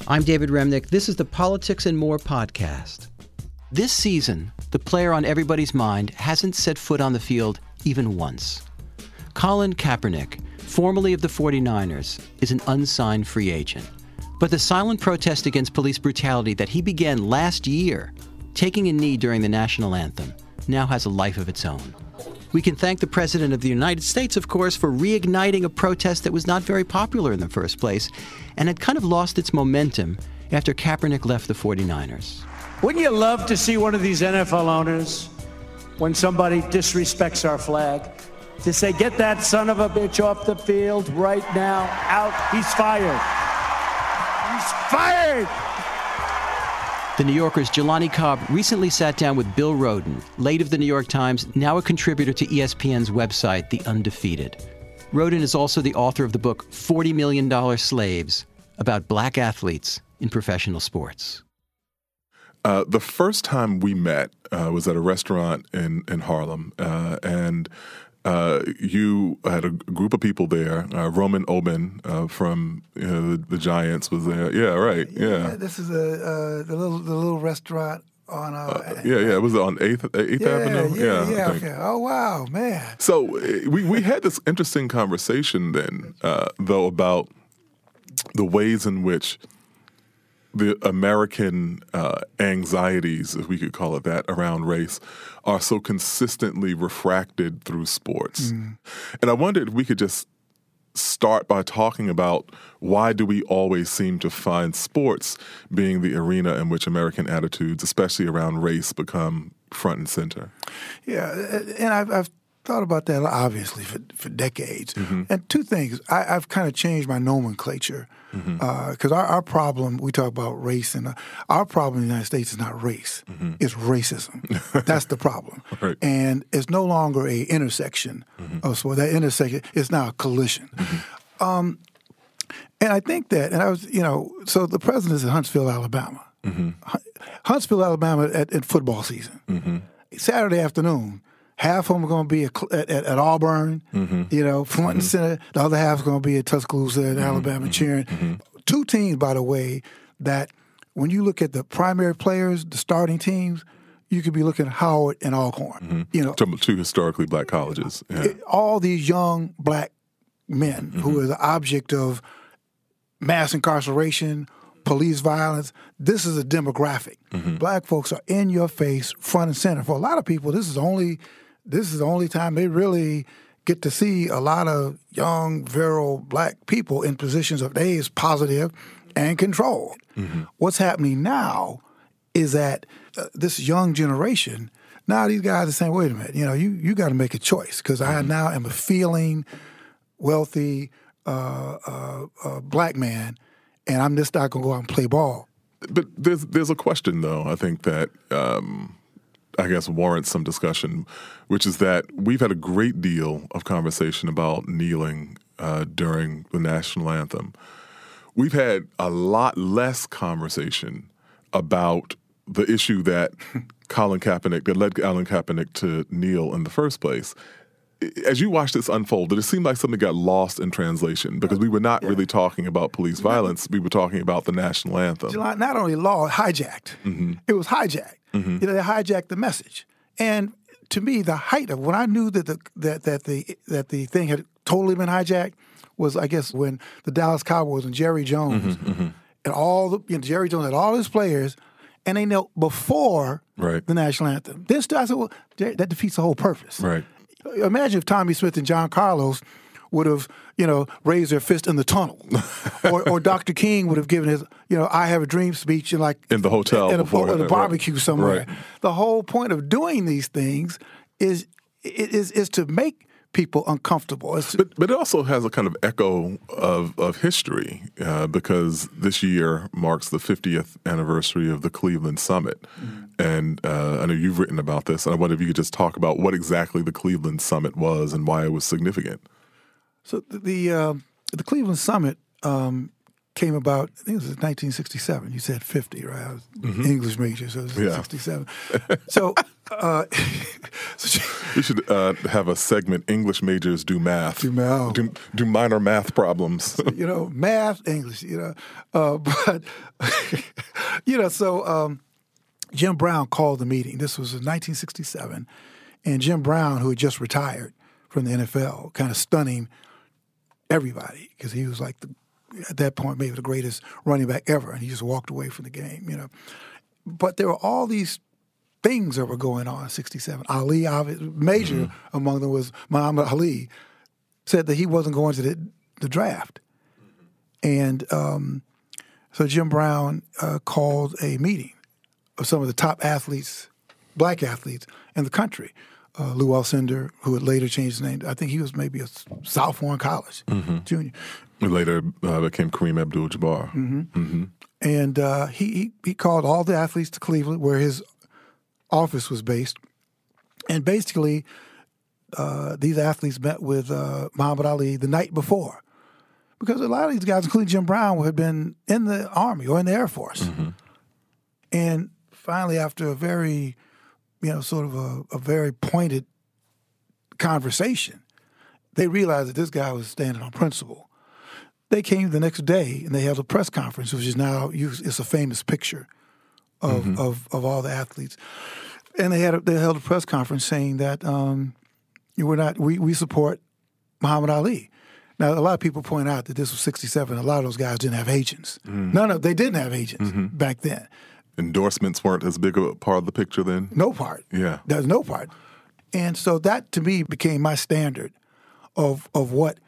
I'm David Remnick. This is the Politics and More podcast. This season, the player on everybody's mind hasn't set foot on the field even once. Colin Kaepernick, formerly of the 49ers, is an unsigned free agent. But the silent protest against police brutality that he began last year, taking a knee during the national anthem, now has a life of its own. We can thank the President of the United States, of course, for reigniting a protest that was not very popular in the first place and had kind of lost its momentum after Kaepernick left the 49ers. Wouldn't you love to see one of these NFL owners, when somebody disrespects our flag, to say, get that son of a bitch off the field right now, out, he's fired. He's fired! The New Yorker's Jelani Cobb recently sat down with Bill Rhoden, late of the New York Times, now a contributor to ESPN's website, The Undefeated. Rhoden is also the author of the book $40 Million Slaves, about black athletes in professional sports. The first time we met was at a restaurant in Harlem, and you had a group of people there. Roman Oben from the Giants was there. Yeah, right. Yeah. This is the little restaurant on. It was on 8th Avenue. Yeah. Okay. Oh wow, man. So we had this interesting conversation then, though, about the ways in which the American anxieties, if we could call it that, around race are so consistently refracted through sports. And I wondered if we could just start by talking about why do we always seem to find sports being the arena in which American attitudes, especially around race, become front and center? Yeah, and I've thought about that obviously for decades. And two things, I've kind of changed my nomenclature. Because our problem, we talk about race, and our problem in the United States is not race. It's racism. That's the problem. Right. And it's no longer a intersection. So that intersection is now a collision. And I think that, and I was, so the president is in Huntsville, Alabama. Huntsville, Alabama at football season. Saturday afternoon. Half of them are going to be at Auburn, front and center. The other half is going to be at Tuscaloosa and Alabama cheering. Two teams, by the way, that when you look at the primary players, the starting teams, you could be looking at Howard and Alcorn. Two historically black colleges. Yeah. All these young black men who are the object of mass incarceration, police violence. This is a demographic. Black folks are in your face, front and center. For a lot of people, this is the only time they really get to see a lot of young, virile black people in positions of positive and control. What's happening now is that this young generation, now these guys are saying, wait a minute, you got to make a choice because I now am a feeling, wealthy black man, and I'm just not going to go out and play ball. But there's a question, though, I think that I guess warrants some discussion, which is that we've had a great deal of conversation about kneeling during the national anthem. We've had a lot less conversation about the issue that that led Colin Kaepernick to kneel in the first place. As you watched this unfold, did it seem like something got lost in translation? Because we were not really talking about police violence. We were talking about the national anthem. Not only law, hijacked. It was hijacked. They hijacked the message. And to me, the height of when I knew that the thing had totally been hijacked was, I guess, when the Dallas Cowboys and Jerry Jones and all Jerry Jones had all his players, and they knelt before the national anthem. Then I said, well, that defeats the whole purpose. Right. Imagine if Tommy Smith and John Carlos would have, raised their fist in the tunnel, or Dr. King would have given his, "I Have a Dream" speech in the hotel in a barbecue somewhere. Right. The whole point of doing these things is to make people uncomfortable. But it also has a kind of echo of history because this year marks the 50th anniversary of the Cleveland Summit. And I know you've written about this, and I wonder if you could just talk about what exactly the Cleveland Summit was and why it was significant. So the Cleveland Summit came about, I think it was 1967. You said 50, right? I was English major, so it was 67. So We should have a segment, English majors do math. Do minor math problems. Math, English, but, so Jim Brown called the meeting. This was in 1967. And Jim Brown, who had just retired from the NFL, kind of stunning everybody because he was like, at that point, maybe the greatest running back ever. And he just walked away from the game, But there were all these things that were going on in 67. Ali, major among them was Muhammad Ali, said that he wasn't going to the draft. And so Jim Brown called a meeting of some of the top athletes, black athletes in the country. Lou Alcindor, who had later changed his name. I think he was maybe a sophomore in college, junior. Who later became Kareem Abdul-Jabbar. And he called all the athletes to Cleveland, where his office was based. And basically, these athletes met with Muhammad Ali the night before. Because a lot of these guys, including Jim Brown, had been in the Army or in the Air Force. And finally, after a very, sort of a very pointed conversation, they realized that this guy was standing on principle. They came the next day and they held a press conference, which is now it's a famous picture of all the athletes. And they held a press conference saying that we support Muhammad Ali. Now, a lot of people point out that this was 67. A lot of those guys didn't have agents. They didn't have agents back then. Endorsements weren't as big a part of the picture then? No part. Yeah. There's no part. And so that, to me, became my standard of what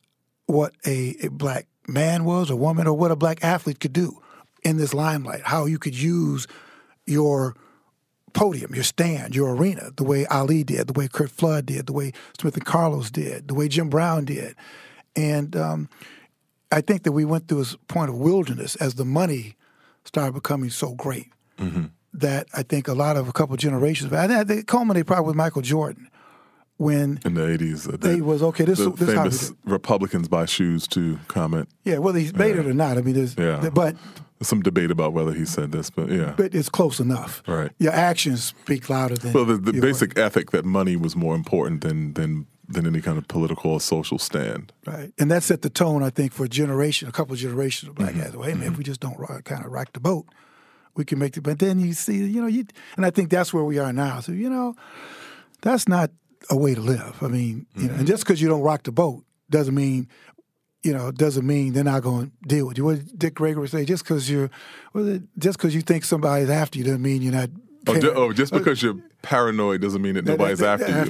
a black man was, or woman, or what a black athlete could do in this limelight, how you could use your podium, your stand, your arena, the way Ali did, the way Curt Flood did, the way Smith and Carlos did, the way Jim Brown did. And I think that we went through a point of wilderness as the money started becoming so great that I think a couple generations back, they culminated probably with Michael Jordan, when in the 80s, they was okay. This famous how we did. Republicans buy shoes too comment. Yeah, whether he's made it or not. I mean, but there's some debate about whether he said this, but but it's close enough. Right, your actions speak louder than. Well, the basic ethic that money was more important than any kind of political or social stand. Right, and that set the tone, I think, for a couple of generations of black guys. Well, hey man, if we just don't kind of rock the boat, we can make it. But then you see, and I think that's where we are now. So that's not a way to live. I mean, and just because you don't rock the boat doesn't mean they're not going to deal with you. What did Dick Gregory would say? Just because you think somebody's after you doesn't mean you're not. Just because you're paranoid doesn't mean that nobody's after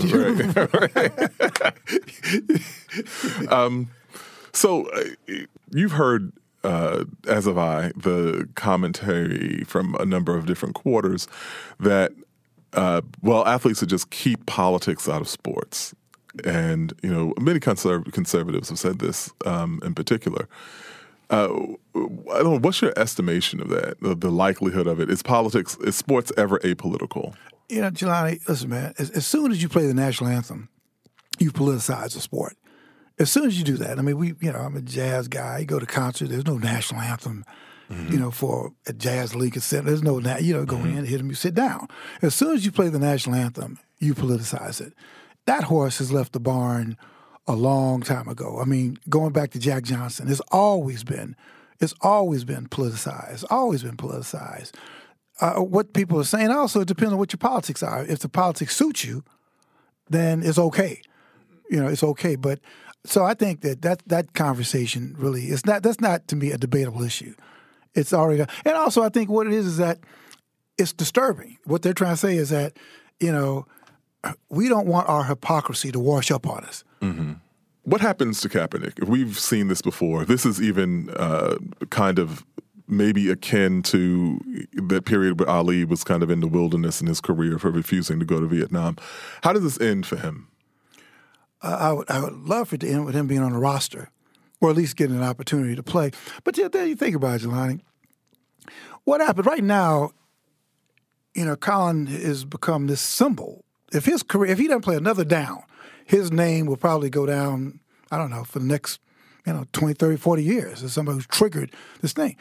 you. Right. So you've heard, as have I, the commentary from a number of different quarters that athletes should just keep politics out of sports. And, many conservatives have said this in particular. I don't know, what's your estimation of that, the likelihood of it? Is sports ever apolitical? Jelani, listen, man, as soon as you play the national anthem, you politicize the sport. As soon as you do that, I mean, I'm a jazz guy. You go to concert, there's no national anthem. For a Jazz Lincoln Center. There's no, go in, hit them, you sit down. As soon as you play the national anthem, you politicize it. That horse has left the barn a long time ago. I mean, going back to Jack Johnson, it's always been politicized. It's always been politicized. What people are saying also, it depends on what your politics are. If the politics suit you, then it's okay. It's okay. But so I think that conversation really that's not to me a debatable issue. It's already, and also I think what it is that it's disturbing. What they're trying to say is that, we don't want our hypocrisy to wash up on us. What happens to Kaepernick? We've seen this before. This is even kind of maybe akin to that period where Ali was kind of in the wilderness in his career for refusing to go to Vietnam. How does this end for him? I would love for it to end with him being on the roster, or at least getting an opportunity to play. But then you think about it, Jelani. What happened right now, Colin has become this symbol. If he doesn't play another down, his name will probably go down, I don't know, for the next, 20, 30, 40 years as somebody who's triggered this thing.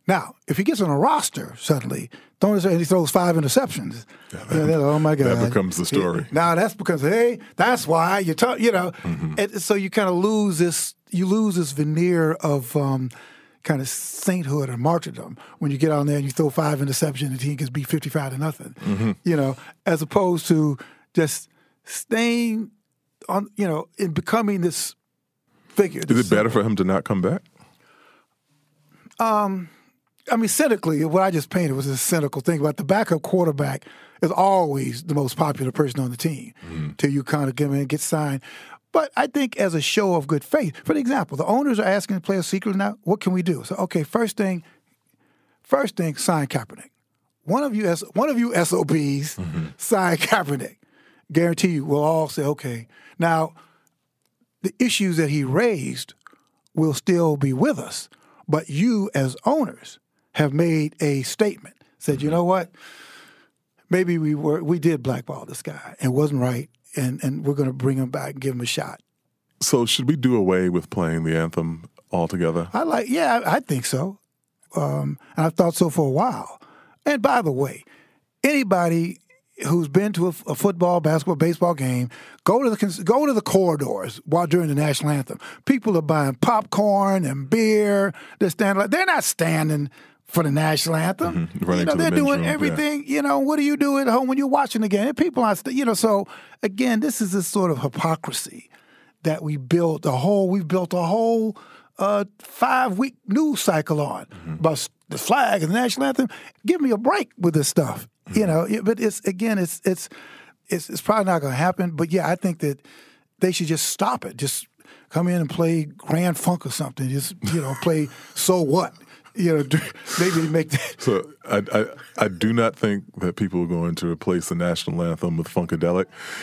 Now, if he gets on a roster suddenly, and he throws 5 interceptions, oh my God, that becomes the story. Now that's because that's why you talk. And so you kind of lose this. You lose this veneer of kind of sainthood or martyrdom when you get on there and you throw 5 interceptions and the team gets beat 55-0. As opposed to just staying on. In becoming this figure. Is it better for him to not come back? Cynically, what I just painted was a cynical thing, but the backup quarterback is always the most popular person on the team till you kind of get signed. But I think as a show of good faith, for example, the owners are asking the players secretly now, what can we do? So, okay, first thing, sign Kaepernick. One of you SOBs sign Kaepernick. Guarantee you we'll all say, okay. Now, the issues that he raised will still be with us, but you as owners have made a statement, said, you know what, maybe we did blackball this guy and it wasn't right, and we're going to bring him back and give him a shot. So should we do away with playing the anthem altogether? I think so. And I've thought so for a while. And by the way, anybody who's been to a football, basketball, baseball game, go to the corridors during the national anthem. People are buying popcorn and beer. They're not standing for the national anthem. They're doing everything. Yeah. What do you do at home when you're watching the game? People aren't. So again, this is this sort of hypocrisy that we built a whole 5-week news cycle on about the flag and the national anthem. Give me a break with this stuff. But it's probably not going to happen. But yeah, I think that they should just stop it. Just come in and play Grand Funk or something. Just play So What. Maybe make that. So I do not think that people are going to replace the national anthem with Funkadelic.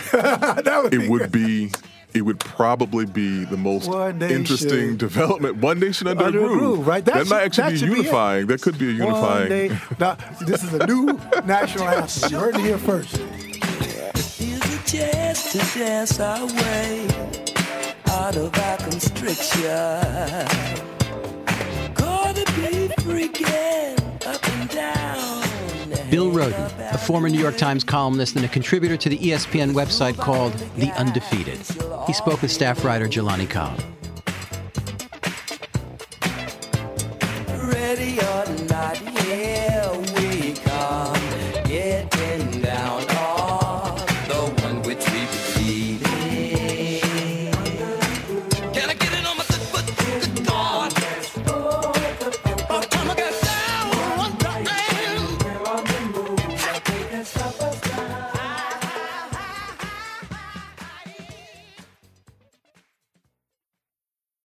It would probably be the most interesting development. One Nation Under a Groove. Right? That might actually be unifying. That could be a unifying. Now, this is a new national anthem. You heard it here first. Here's a chance to dance our way out of our constriction. Gonna be freaking up and down. Bill Rhoden, a former New York Times columnist and a contributor to the ESPN website called The Undefeated. He spoke with staff writer Jelani Cobb. Ready or not.